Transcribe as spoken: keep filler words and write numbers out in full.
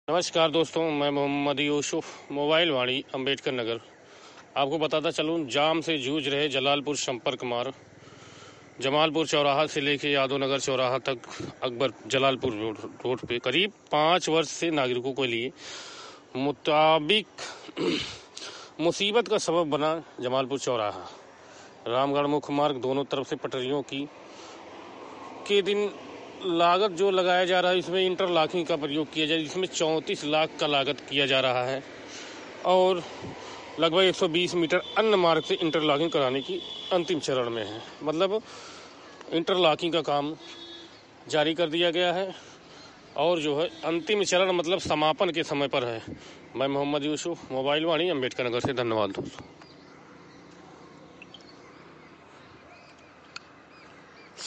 नमस्कार दोस्तों, मैं मोहम्मद यूसुफ, मोबाइल वाणी, अंबेडकर नगर। आपको बताता चलूं, जाम से जूझ रहे जलालपुर संपर्क मार्ग जमालपुर चौराहा से लेकर यादव नगर चौराहा तक अकबर जलालपुर रोड रोड पे करीब पाँच वर्ष से नागरिकों के लिए मुताबिक मुसीबत का सबब बना जमालपुर चौराहा। रामगढ़ मुख्य मार्ग दोनों तरफ से पटरियों की के दिन लागत जो लगाया जा रहा है, इसमें इंटरलॉकिंग का प्रयोग किया जाए, जिसमें चौंतीस लाख का लागत किया जा रहा है और लगभग एक सौ बीस मीटर अन्य मार्ग से इंटरलॉकिंग कराने की अंतिम चरण में है। मतलब इंटरलॉकिंग का काम जारी कर दिया गया है और जो है अंतिम चरण मतलब समापन के समय पर है। मैं मोहम्मद यूसुफ, मोबाइल वाणी, अंबेडकर नगर से। धन्यवाद दोस्तों।